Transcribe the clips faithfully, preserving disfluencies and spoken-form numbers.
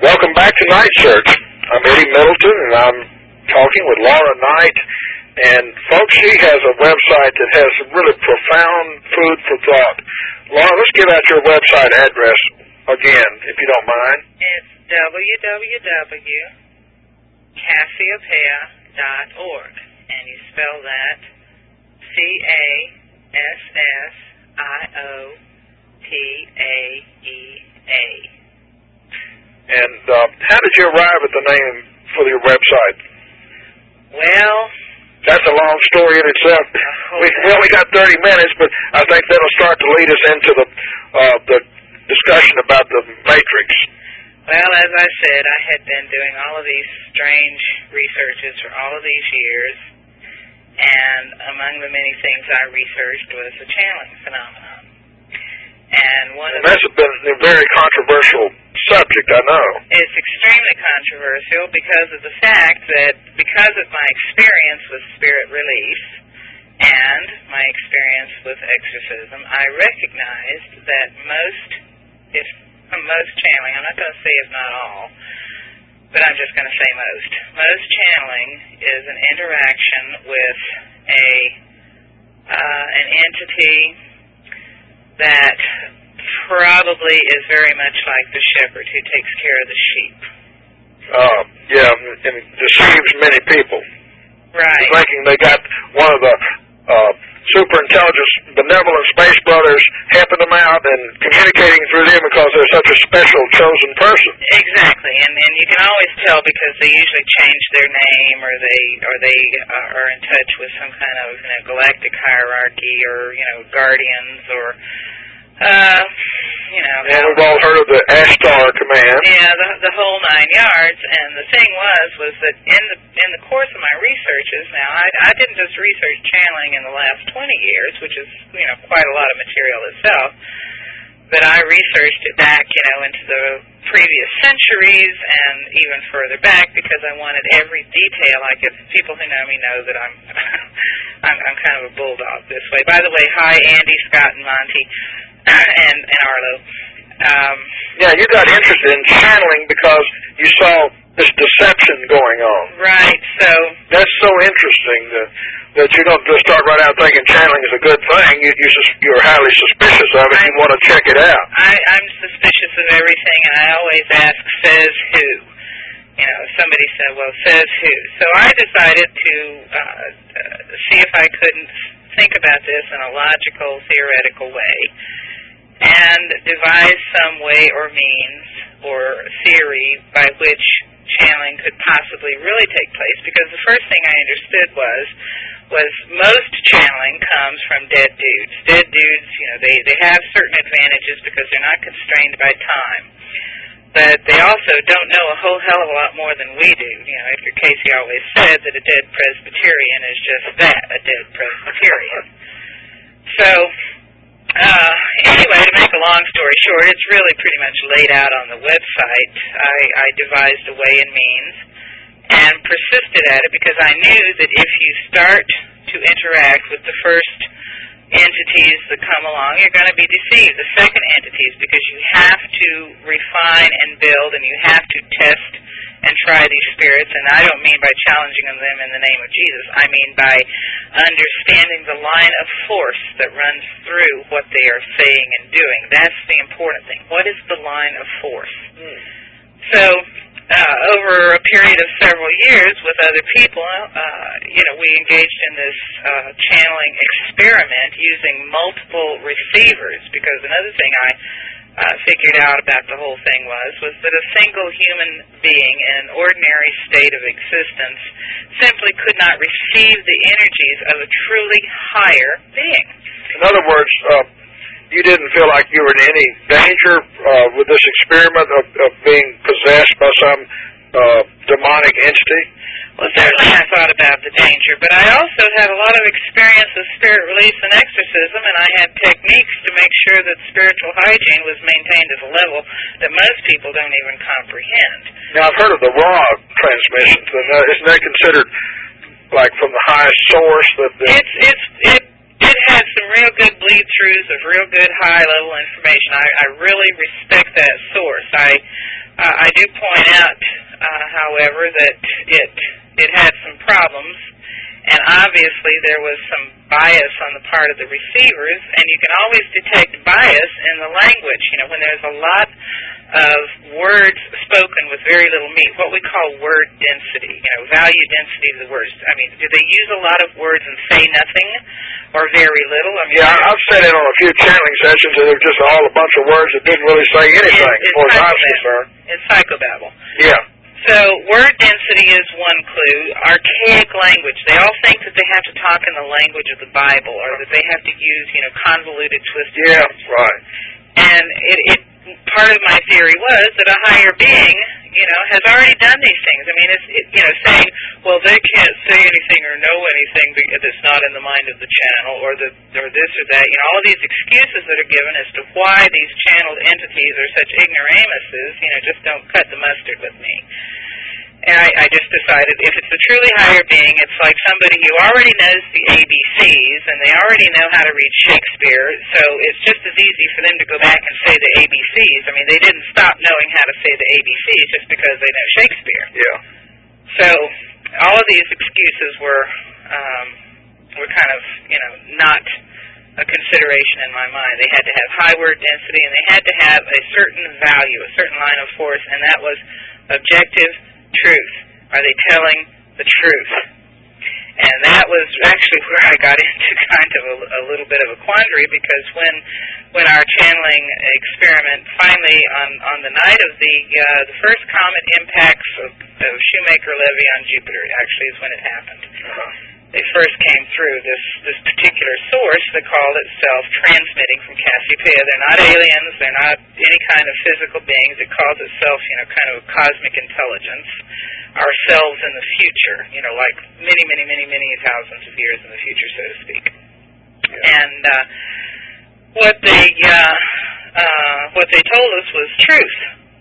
Welcome back to Night Search. I'm Eddie Middleton, and I'm talking with Laura Knight. And, folks, she has a website that has some really profound food for thought. Laura, let's give out your website address again, if you don't mind. It's w w w dot cassiopeia dot org, and you spell that C A S S I O P A E A. And uh, how did you arrive at the name for your website? Well, that's a long story in itself. We, we only got thirty minutes, but I think that'll start to lead us into the uh, the discussion about the Matrix. Well, as I said, I had been doing all of these strange researches for all of these years, and among the many things I researched was the channeling phenomenon. And one and of that's been a very controversial subject, I know. It's extremely controversial because of the fact that because of my experience with spirit release and my experience with exorcism, I recognized that most, if most channeling, I'm not going to say if not all, but I'm just going to say most, most channeling is an interaction with a uh, an entity that probably is very much like the shepherd who takes care of the sheep. Uh, yeah, and deceives many people. Right. Thinking they got one of the uh, super intelligent, benevolent space brothers helping them out and communicating through them because they're such a special, chosen person. Exactly, and and you can always tell because they usually change their name or they or they uh, are in touch with some kind of you know galactic hierarchy or you know guardians or. Uh, you know. And we've all heard of the Ashtar Command. Yeah, the the whole nine yards. And the thing was, was that in the in the course of my researches, now I I didn't just research channeling in the last twenty years, which is you know quite a lot of material itself, but I researched it back, you know, into the previous centuries and even further back because I wanted every detail. Like if people who know me know that I'm I'm, I'm kind of a bulldog this way. By the way, hi Andy, Scott, and Monty. and, and Arlo. Um, yeah, you got interested in channeling because you saw this deception going on. Right, so... That's so interesting that, that you don't just start right out thinking channeling is a good thing. You, you just, you're highly suspicious of it. I'm, you want to check it out. I, I'm suspicious of everything, and I always ask, says who? You know, somebody said, well, says who? So I decided to uh, uh, see if I couldn't think about this in a logical, theoretical way and devise some way or means or theory by which channeling could possibly really take place, because the first thing I understood was was most channeling comes from dead dudes. Dead dudes, you know, they, they have certain advantages because they're not constrained by time. But they also don't know a whole hell of a lot more than we do. You know, Edgar Casey always said that a dead Presbyterian is just that, a dead Presbyterian. So, uh, anyway, to make a long story short, it's really pretty much laid out on the website. I, I devised a way and means and persisted at it because I knew that if you start to interact with the first entities that come along, you're going to be deceived. The second entities, because you have to refine and build and you have to test and try these spirits, and I don't mean by challenging them in the name of Jesus. I mean by understanding the line of force that runs through what they are saying and doing. That's the important thing. What is the line of force? Mm. So, uh, over a period of several years with other people, uh, you know, we engaged in this uh, channeling experiment using multiple receivers, because another thing I Uh, figured out about the whole thing was, was that a single human being in an ordinary state of existence simply could not receive the energies of a truly higher being. In other words, uh, you didn't feel like you were in any danger uh, with this experiment of, of being possessed by some uh, demonic entity? Well, certainly I thought about the danger, but I also had a lot of experience with spirit release and exorcism, and I had techniques to make sure that spiritual hygiene was maintained at a level that most people don't even comprehend. Now, I've heard of the raw transmissions, and uh, isn't that considered like from the highest source? That the it's it's it it had some real good bleed throughs of real good high level information. I, I really respect that source. I. Uh, I do point out, uh, however, that it it had some problems, and obviously there was some bias on the part of the receivers, and you can always detect bias in the language. You know, when there's a lot of words spoken with very little meat, what we call word density, you know, value density of the words. I mean, do they use a lot of words and say nothing or very little? I mean, yeah, I've said it on a few channeling sessions that they're just all a bunch of words that didn't really say anything, it's, as far as I'm concerned. It's psychobabble. Yeah. So word density is one clue. Archaic language. They all think that they have to talk in the language of the Bible, or that they have to use, you know, convoluted, twisted Yeah, words. right. And it, it part of my theory was that a higher being, you know, has already done these things. I mean, it's, it, you know, saying, well, they can't say anything or know anything that's not in the mind of the channel, or the, or this or that. You know, all of these excuses that are given as to why these channeled entities are such ignoramuses, you know, just don't cut the mustard with me. And I, I just decided if it's a truly higher being, it's like somebody who already knows the A B Cs, and they already know how to read Shakespeare, so it's just as easy for them to go back and say the A B Cs. I mean, they didn't stop knowing how to say the A B Cs just because they know Shakespeare. Yeah. So all of these excuses were, um, were kind of, you know, not a consideration in my mind. They had to have high word density, and they had to have a certain value, a certain line of force, and that was objective truth. Are they telling the truth? And that was actually where I got into kind of a, a little bit of a quandary, because when when our channeling experiment finally, on, on the night of the uh, the first comet impacts of, of Shoemaker-Levy on Jupiter, actually is when it happened. Uh-huh. They first came through this, this particular source that called itself transmitting from Cassiopeia. They're not aliens. They're not any kind of physical beings. It calls itself, you know, kind of a cosmic intelligence, ourselves in the future, you know, like many, many, many, many thousands of years in the future, so to speak. Yeah. And uh, what they uh, uh, what they told us was truth.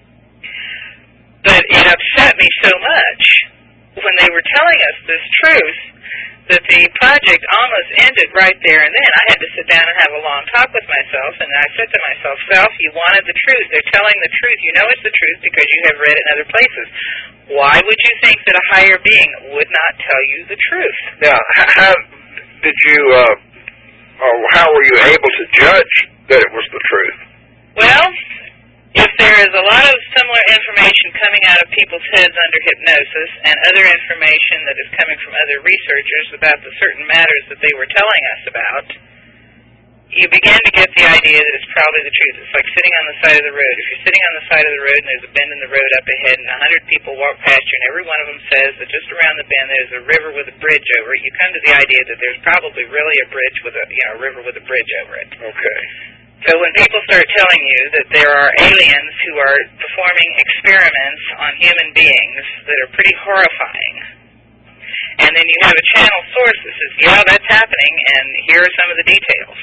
But it upset me so much when they were telling us this truth that the project almost ended right there and then. I had to sit down and have a long talk with myself, and I said to myself, Self, you wanted the truth. They're telling the truth. You know it's the truth because you have read it in other places. Why would you think that a higher being would not tell you the truth? Now, how did you, uh, or how were you able to judge that it was the truth? Well, if there is a lot of similar information coming out of people's heads under hypnosis, and other information that is coming from other researchers about the certain matters that they were telling us about, you begin to get the idea that it's probably the truth. It's like sitting on the side of the road. If you're sitting on the side of the road and there's a bend in the road up ahead, and a hundred people walk past you, and every one of them says that just around the bend there's a river with a bridge over it, you come to the idea that there's probably really a bridge with a, you know, a river with a bridge over it. Okay. So when people start telling you that there are aliens who are performing experiments on human beings that are pretty horrifying, and then you have a channel source that says, yeah, that's happening, and here are some of the details.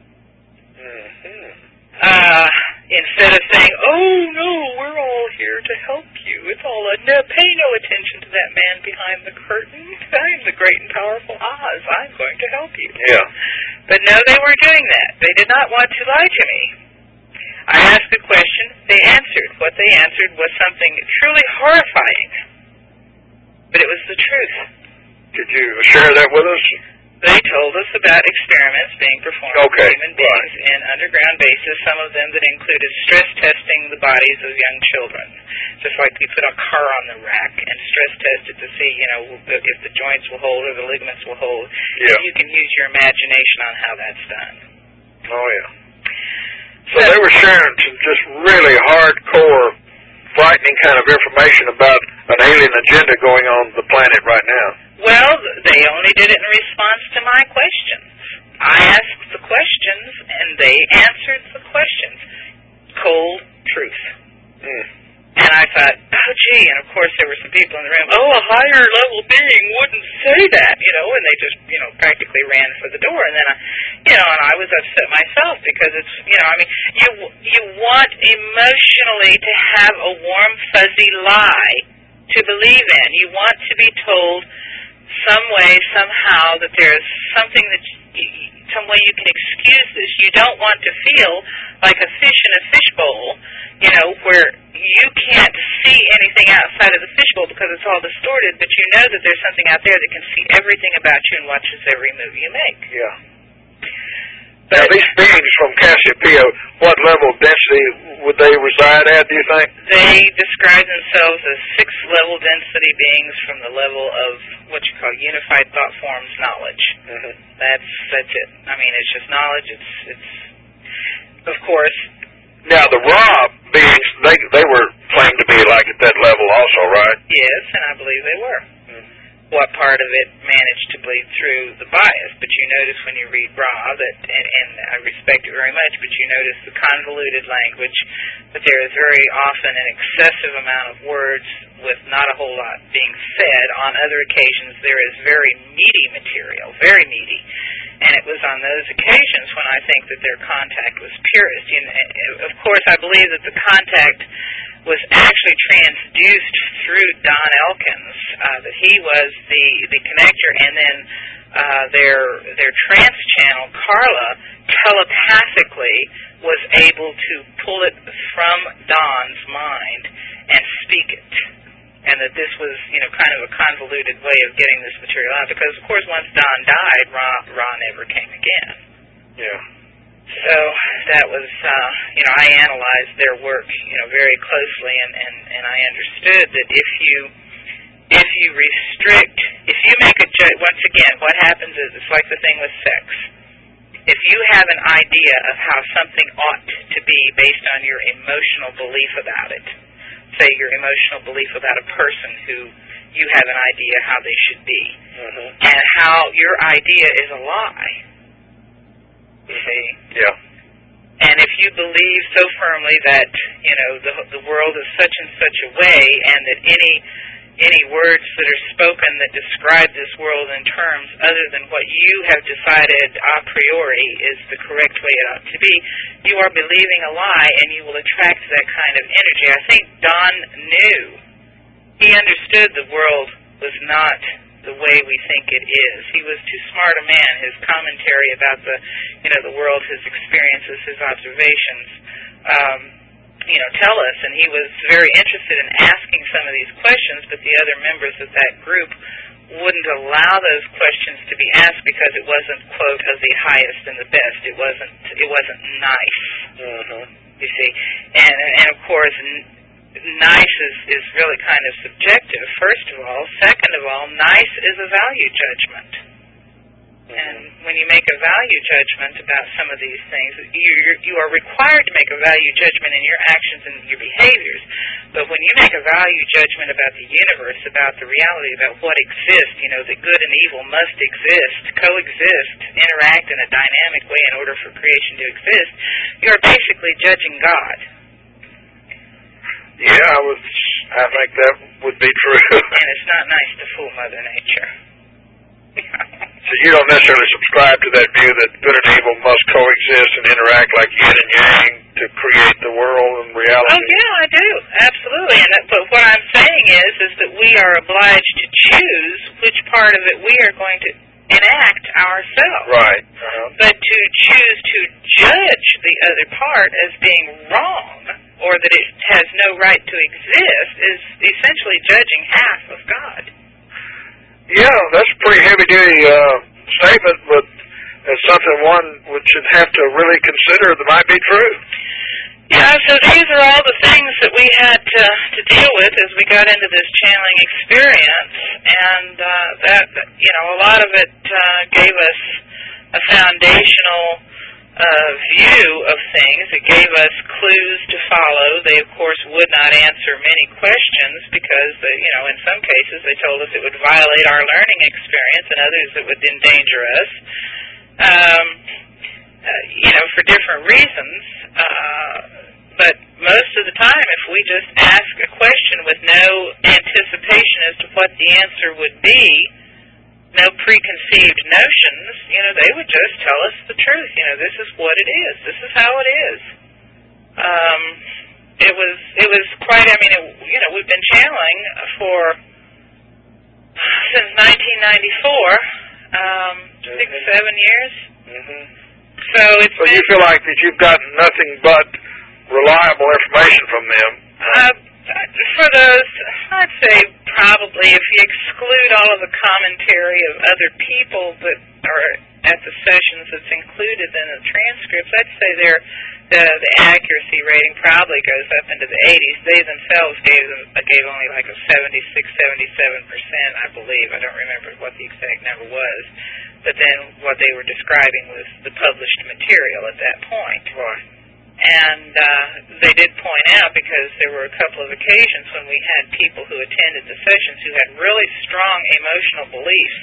Mm-hmm. Uh, instead of saying, oh, no, we're all here to help you. It's all a, no, pay no attention to that man behind the curtain. I'm the great and powerful Oz. I'm going to help you. Yeah. But no, they weren't doing that. They did not want to lie to me. I asked a question. They answered. What they answered was something truly horrifying. But it was the truth. Could you share that with us? They told us about experiments being performed okay. on human beings right. in underground bases, some of them that included stress testing the bodies of young children. Just like you put a car on the rack and stress test it to see, you know, if the joints will hold or the ligaments will hold. Yeah. And you can use your imagination on how that's done. Oh, yeah. So, so they were sharing some just really hardcore, frightening kind of information about an alien agenda going on the planet right now. Well, they only did it in response to my questions. I asked the questions, and they answered the questions. Cold truth. Mm. And I thought, oh, gee, and of course there were some people in the room, oh, a higher level being wouldn't say that, you know, and they just, you know, practically ran for the door. And then, I, you know, and I was upset myself because it's, you know, I mean, you, you want emotionally to have a warm, fuzzy lie to believe in. You want to be told some way, somehow, that there's something that, you, some way you can excuse this. You don't want to feel like a fish in a fishbowl, you know, where you can't see anything outside of the fishbowl because it's all distorted, but you know that there's something out there that can see everything about you and watches every move you make. Yeah. But now, these beings from Cassiopeia, what level of density would they reside at, do you think? They describe themselves as six-level density beings from the level of what you call unified thought forms knowledge. Mm-hmm. That's that's it. I mean, it's just knowledge. It's, it's of course... Now, the Ra beings, they they were claimed to be like at that level also, right? Yes, and I believe they were. Mm-hmm. What part of it managed to bleed through the bias? But you notice when you read Ra that, and, and I respect it very much, but you notice the convoluted language, that there is very often an excessive amount of words with not a whole lot being said. On other occasions, there is very meaty material, very meaty. And it was on those occasions when I think that their contact was purest. You know, of course, I believe that the contact was actually transduced through Don Elkins, uh, that he was the, the connector, and then uh, their their trance channel, Carla, telepathically was able to pull it from Don's mind and speak it. And that this was, you know, kind of a convoluted way of getting this material out. Because, of course, once Don died, Ra, Ra never came again. Yeah. So that was, uh, you know, I analyzed their work, you know, very closely, and, and, and I understood that if you if you restrict, if you make a judge, once again, what happens is it's like the thing with sex. If you have an idea of how something ought to be based on your emotional belief about it, say your emotional belief about a person who you have an idea how they should be, mm-hmm. and how your idea is a lie. You see? Yeah. And if you believe so firmly that, you know, the the world is such and such a way, and that any any words that are spoken that describe this world in terms other than what you have decided a priori is the correct way it ought to be, you are believing a lie, and you will attract that kind of energy. I think Don knew. He understood the world was not the way we think it is. He was too smart a man. His commentary about the, you know, the world, his experiences, his observations, um, you know, tell us, and he was very interested in asking some of these questions, but the other members of that group wouldn't allow those questions to be asked because it wasn't, quote, of the highest and the best. It wasn't, it wasn't nice, mm-hmm. you see. And, and of course, n- nice is, is really kind of subjective, first of all. Second of all, nice is a value judgment. And when you make a value judgment about some of these things, you you are required to make a value judgment in your actions and your behaviors. But when you make a value judgment about the universe, about the reality, about what exists, you know, that good and evil must exist, coexist, interact in a dynamic way in order for creation to exist, you are basically judging God. Yeah, I would. I think that would be true. And it's not nice to fool Mother Nature. So you don't necessarily subscribe to that view that good and evil must coexist and interact like yin and yang to create the world and reality? Oh, yeah, I do. Absolutely. And that, but what I'm saying is, is that we are obliged to choose which part of it we are going to enact ourselves. Right. Uh-huh. But to choose to judge the other part as being wrong, or that it has no right to exist, is essentially judging half of God. Yeah, that's a pretty heavy-duty uh, statement, but it's something one would should have to really consider that might be true. Yeah, so these are all the things that we had to, to deal with as we got into this channeling experience, and uh, that, you know, a lot of it uh, gave us a foundational uh, view of things. It gave us clues to follow. They, of course, would not answer many questions because, the, you know, in some cases they told us it would violate our learning experience, and others it would endanger us, um, uh, you know, for different reasons. Uh, but most of the time, if we just ask a question with no anticipation as to what the answer would be, no preconceived notions, you know, they would just tell us the truth. You know, this is what it is. This is how it is. Um, it was, it was quite, I mean, it, you know, we've been channeling for, since nineteen ninety-four, um, six, seven years. Mm-hmm. So it's So you feel like that you've gotten nothing but reliable information from them? Uh, for those, I'd say probably if you exclude all of the commentary of other people that are at the sessions that's included in the transcripts, I'd say they're, the, the accuracy rating probably goes up into the eighties. They themselves gave them gave only like a seventy-six, seventy-seven percent, I believe. I don't remember what the exact number was. But then what they were describing was the published material at that point. Right. And uh, they did point out, because there were a couple of occasions when we had people who attended the sessions who had really strong emotional beliefs,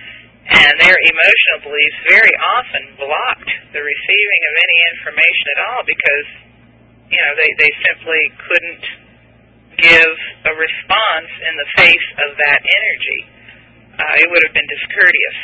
and their emotional beliefs very often blocked the receiving of any information at all, because, you know, they, they simply couldn't give a response in the face of that energy. Uh, it would have been discourteous.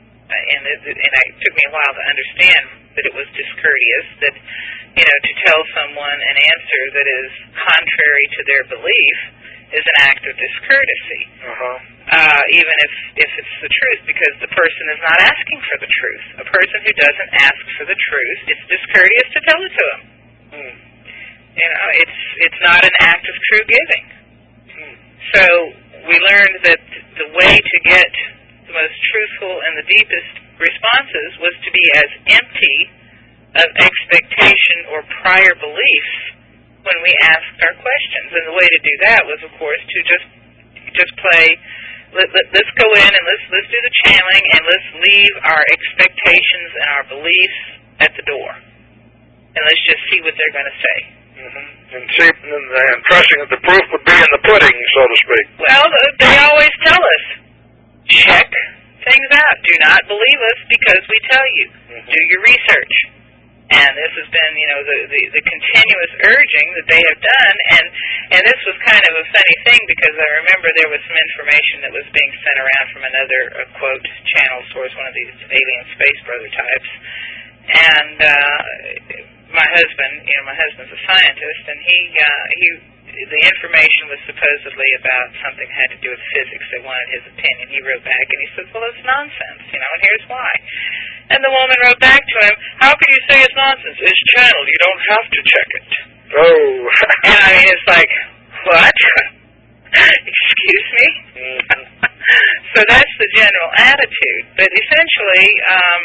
And it, and it took me a while to understand that it was discourteous, that, you know, to tell someone an answer that is contrary to their belief is an act of discourtesy, uh-huh. uh, even if, if it's the truth, because the person is not asking for the truth. A person who doesn't ask for the truth, it's discourteous to tell it to them. Hmm. You know, it's it's not an act of true giving. Hmm. So we learned that the way to get the most truthful and the deepest responses was to be as empty of expectation or prior beliefs when we asked our questions. And the way to do that was, of course, to just just play, let, let, let's go in and let's, let's do the channeling, and let's leave our expectations and our beliefs at the door. And let's just see what they're going to say. Mm-hmm. And, see, and, and trusting that the proof would be in the pudding, so to speak. Well, they always tell us, check things out. Do not believe us because we tell you. Mm-hmm. Do your research. And this has been, you know, the, the, the continuous urging that they have done. And, and this was kind of a funny thing, because I remember there was some information that was being sent around from another, uh, quote, channel source, one of these alien space brother types. And uh, my husband, you know, my husband's a scientist, and he, uh, he, the information was supposedly about something that had to do with physics. They wanted his opinion. He wrote back and he said, well, it's nonsense, you know, and here's why. And the woman wrote back to him, how can you say it's nonsense? It's channeled. You don't have to check it. Oh. And I mean, it's like, what? Excuse me? Mm-hmm. So that's the general attitude. But essentially, um,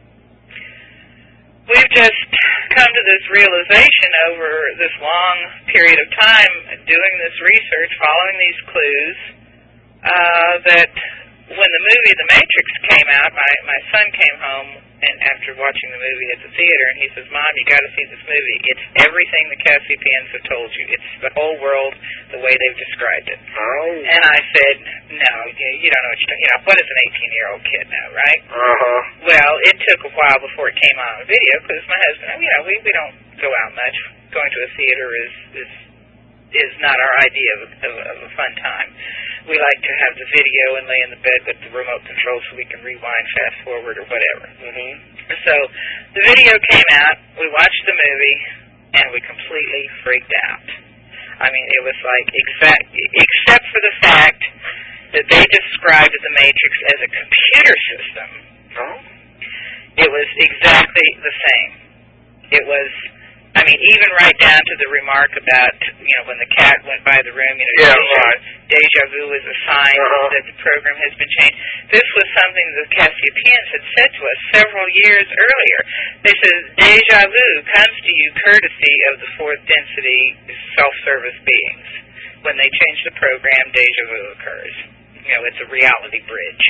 we've just come to this realization over this long period of time doing this research, following these clues, uh, that when the movie The Matrix came out, my, my son came home and after watching the movie at the theater, and he says, Mom, you got to see this movie. It's everything the Cassiopeians have told you. It's the whole world the way they've described it. Oh. And I said, no, you, you don't know what you're talking about. You know, what is an eighteen-year-old kid now, right? Uh-huh. Well, it took a while before it came out on video, because my husband, you know, we, we don't go out much. Going to a theater is is is not our idea of, of, of a fun time. We like to have the video and lay in the bed with the remote control so we can rewind, fast forward, or whatever. Mm-hmm. So the video came out, we watched the movie, and we completely freaked out. I mean, it was like, exact, except for the fact that they described the Matrix as a computer system. Oh. It was exactly the same. It was, I mean, even right down to the remark about, you know, when the cat went by the room, you know, yeah, deja, right. deja vu is a sign uh-huh. that the program has been changed. This was something the Cassiopeians had said to us several years earlier. They said, deja vu comes to you courtesy of the fourth density self-service beings. When they change the program, deja vu occurs. You know, it's a reality bridge.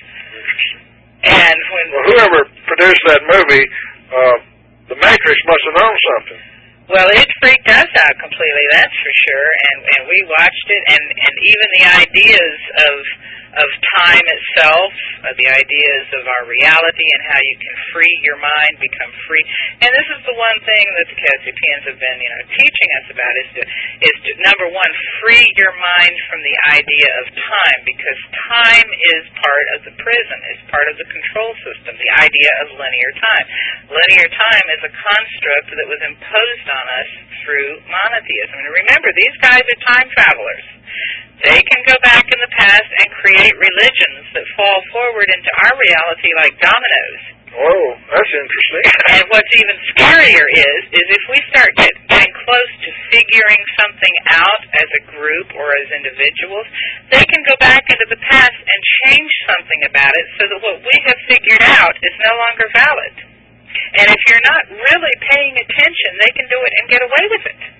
And when well, whoever produced that movie, uh, The Matrix must have known something. Well, it freaked us out completely, that's for sure, and, and we watched it, and, and even the ideas of of time itself, uh, the ideas of our reality and how you can free your mind, become free. And this is the one thing that the Cassiopeians have been, you know, teaching us about is to, is to, number one, free your mind from the idea of time, because time is part of the prison, is part of the control system, the idea of linear time. Linear time is a construct that was imposed on us through monotheism. And remember, these guys are time travelers. They can go back in the past and create religions that fall forward into our reality like dominoes. Oh, that's interesting. And what's even scarier is, is if we start get, getting close to figuring something out as a group or as individuals, they can go back into the past and change something about it so that what we have figured out is no longer valid. And if you're not really paying attention, they can do it and get away with it.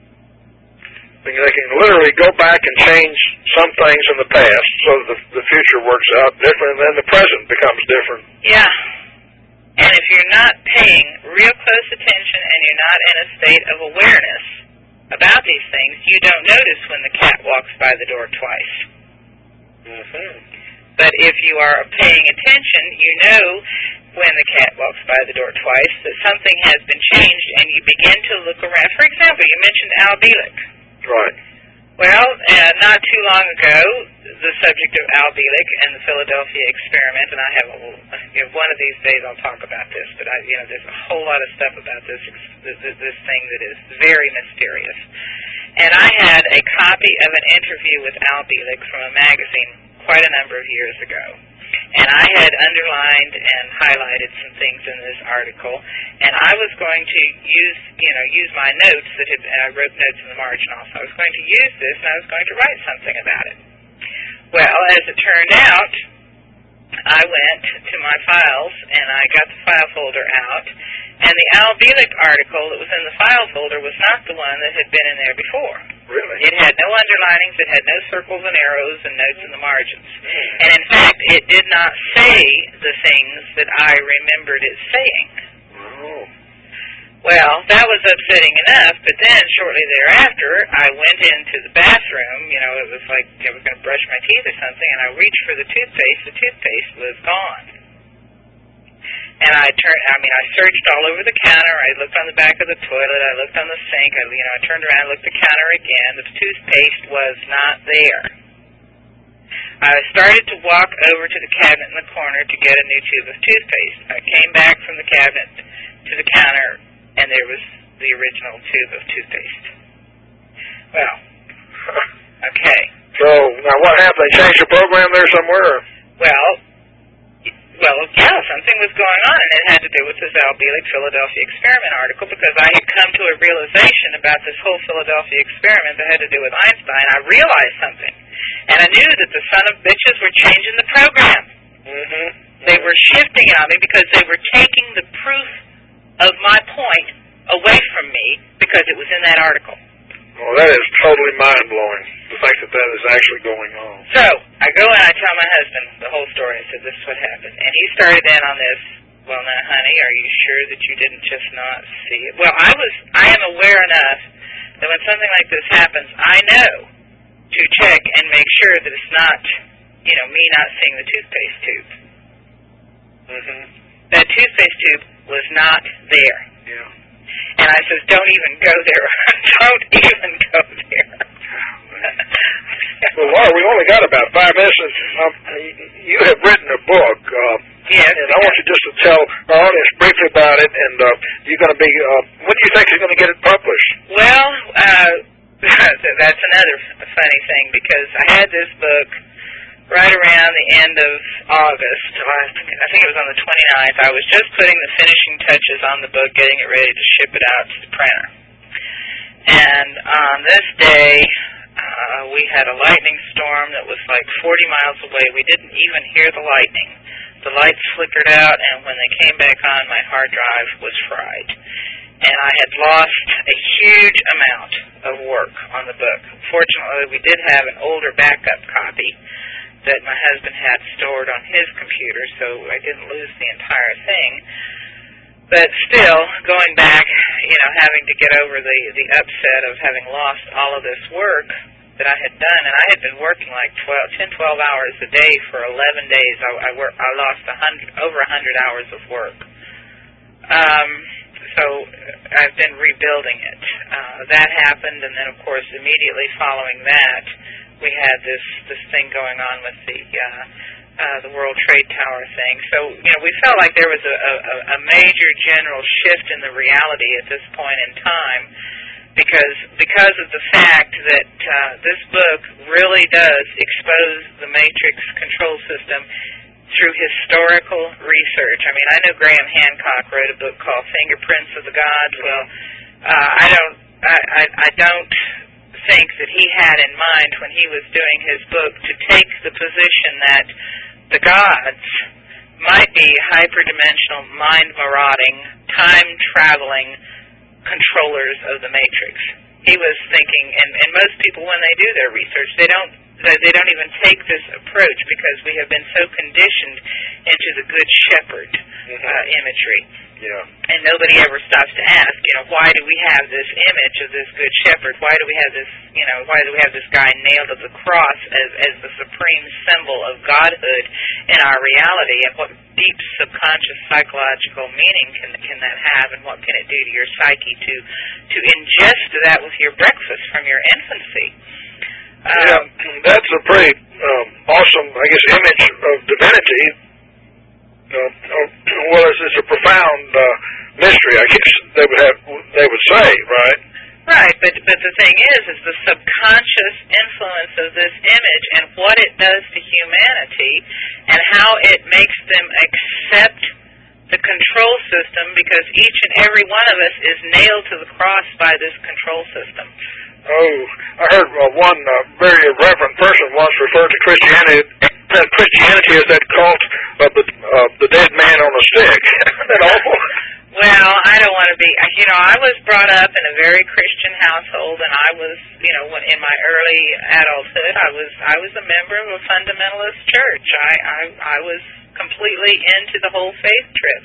They can literally go back and change some things in the past so that the, the future works out different, and then the present becomes different. Yeah. And if you're not paying real close attention and you're not in a state of awareness about these things, you don't notice when the cat walks by the door twice. Mm-hmm. But if you are paying attention, you know when the cat walks by the door twice that something has been changed, and you begin to look around. For example, you mentioned Al Bielek. Right. Well, uh, not too long ago, the subject of Al Bielek and the Philadelphia experiment, and I have a, you know, one of these days I'll talk about this, but I, you know, there's a whole lot of stuff about this this, this thing that is very mysterious. And I had a copy of an interview with Al Bielek from a magazine quite a number of years ago. And I had underlined and highlighted some things in this article, and I was going to use, you know, use my notes that had, and I wrote notes in the margin also. I was going to use this, and I was going to write something about it. Well, as it turned out, I went to my files, and I got the file folder out, and the Al Bielek article that was in the file folder was not the one that had been in there before. Really? It had no underlinings, it had no circles and arrows and notes in the margins. And in fact, it did not say the things that I remembered it saying. Oh. Well, that was upsetting enough, but then shortly thereafter, I went into the bathroom, you know, it was like I was going to brush my teeth or something, and I reached for the toothpaste. The toothpaste was gone. And I turned, I mean, I searched all over the counter. I looked on the back of the toilet. I looked on the sink. I, you know, I turned around, looked at the counter again. The toothpaste was not there. I started to walk over to the cabinet in the corner to get a new tube of toothpaste. I came back from the cabinet to the counter, and there was the original tube of toothpaste. Well, okay. So, now what happened? They changed the program there somewhere? Well, well, yeah, something was going on, and it had to do with this Al Bielek Philadelphia experiment article, because I had come to a realization about this whole Philadelphia experiment that had to do with Einstein. I realized something, and I knew that the son of bitches were changing the program. Mm-hmm. They were shifting it on me because they were taking the proof of my point away from me because it was in that article. Well, that is totally mind-blowing, the fact that that is actually going on. So, I go and I tell my husband the whole story. I said, this is what happened. And he started in on this, well, now, honey, are you sure that you didn't just not see it? Well, I was, I am aware enough that when something like this happens, I know to check and make sure that it's not, you know, me not seeing the toothpaste tube. Mm-hmm. That toothpaste tube was not there. Yeah. And I says, don't even go there. Don't even go there. Well, Laura, we only got about five minutes. Um, you have written a book. Uh, yes. And I want you just to tell our audience briefly about it. And uh, you're going to be, uh, when do you think you're going to get it published? Well, uh, that's another funny thing, because I had this book right around the end of August. I think it was on the twenty-ninth. I was just putting the finishing touches on the book, getting it ready to ship it out to the printer. And on this day, uh, we had a lightning storm that was like forty miles away. We didn't even hear the lightning. The lights flickered out, and when they came back on, my hard drive was fried. And I had lost a huge amount of work on the book. Fortunately, we did have an older backup copy that my husband had stored on his computer, so I didn't lose the entire thing. But still, going back, you know, having to get over the, the upset of having lost all of this work that I had done, and I had been working like twelve, ten, twelve hours a day for eleven days. I, I, work, I lost a hundred, over one hundred hours of work. Um, so I've been rebuilding it. Uh, that happened, and then, of course, immediately following that, we had this this thing going on with the uh, uh, the World Trade Tower thing. So, you know, we felt like there was a, a, a major general shift in the reality at this point in time, because because of the fact that uh, this book really does expose the Matrix control system through historical research. I mean, I know Graham Hancock wrote a book called Fingerprints of the Gods. Well, uh, I don't, I, I, I don't think that he had in mind when he was doing his book to take the position that the gods might be hyperdimensional, mind-marauding, time-traveling controllers of the Matrix. He was thinking, and, and most people when they do their research, they don't they don't even take this approach because we have been so conditioned into the Good Shepherd uh, imagery. Yeah. And nobody ever stops to ask, you know, why do we have this image of this Good Shepherd? Why do we have this, you know, why do we have this guy nailed to the cross as, as the supreme symbol of godhood in our reality? And what deep subconscious psychological meaning can can that have? And what can it do to your psyche to to ingest that with your breakfast from your infancy? Yeah, Um, that's a pretty um, awesome, I guess, image of divinity. Uh, well, it's, it's a profound uh, mystery, I guess they would have, they would say, right? Right, but but the thing is, is the subconscious influence of this image and what it does to humanity, and how it makes them accept the control system, because each and every one of us is nailed to the cross by this control system. Oh, I heard uh, one uh, very reverend person once refer to Christianity, that Christianity is that cult of the uh, the dead man on a stick. Isn't that awful? Well, I don't want to be, you know, I was brought up in a very Christian household, and I was, you know, when in my early adulthood, I was I was a member of a fundamentalist church. I I, I was completely into the whole faith trip,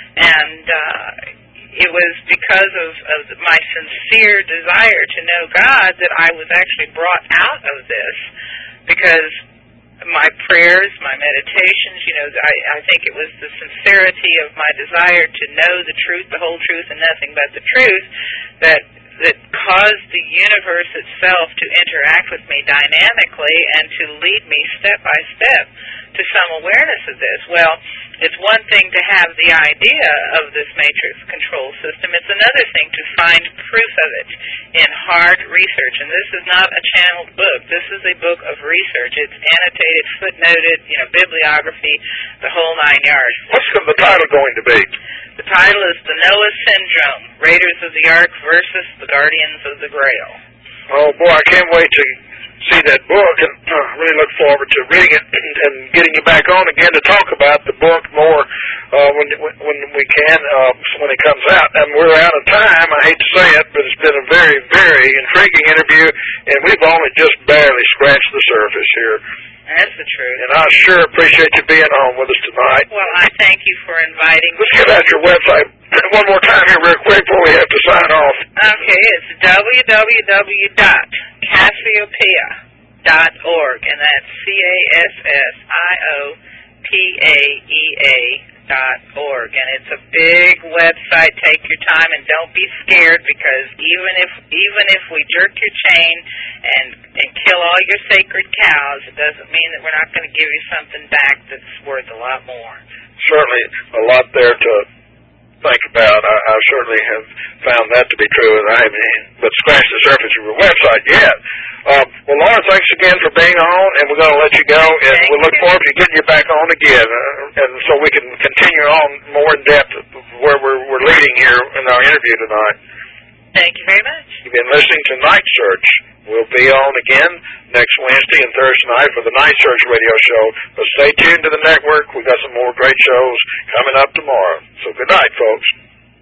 and uh, it was because of, of my sincere desire to know God that I was actually brought out of this, because my prayers, my meditations, you know, I, I think it was the sincerity of my desire to know the truth, the whole truth, and nothing but the truth, that that caused the universe itself to interact with me dynamically and to lead me step by step to some awareness of this. Well, it's one thing to have the idea of this matrix control system. It's another thing to find proof of it in hard research. And this is not a channeled book. This is a book of research. It's annotated, footnoted, you know, bibliography, the whole nine yards. What's the title going to be? The title is The Noah Syndrome, Raiders of the Ark versus the Guardians of the Grail. Oh, boy, I can't wait to see that book, and uh, really look forward to reading it and getting you back on again to talk about the book more uh, when when we can, uh, when it comes out. And we're out of time. I hate to say it, but it's been a very, very intriguing interview, and we've only just barely scratched the surface here. That's the truth. And I sure appreciate you being on with us tonight. Well, I thank you for inviting me. Let's get out your website one more time here real quick before we have to sign off. Okay, it's w w w dot cassiopeia dot org, and that's C A S S I O P A E A dot org, and it's a big website. Take your time and don't be scared, because even if even if we jerk your chain and and kill all your sacred cows, it doesn't mean that we're not going to give you something back that's worth a lot more. Certainly a lot there to think about. I, I certainly have found that to be true, and I haven't but scratched the surface of your website yet. Um, well, Laura, thanks again for being on, and we're going to let you go, and Thank we'll look you. forward to getting you back on again, uh, and so we can continue on more in depth where we're, we're leading here in our interview tonight. Thank you very much. You've been listening to Night Search. We'll be on again next Wednesday and Thursday night for the Night Search radio show. But stay tuned to the network. We've got some more great shows coming up tomorrow. So good night, folks.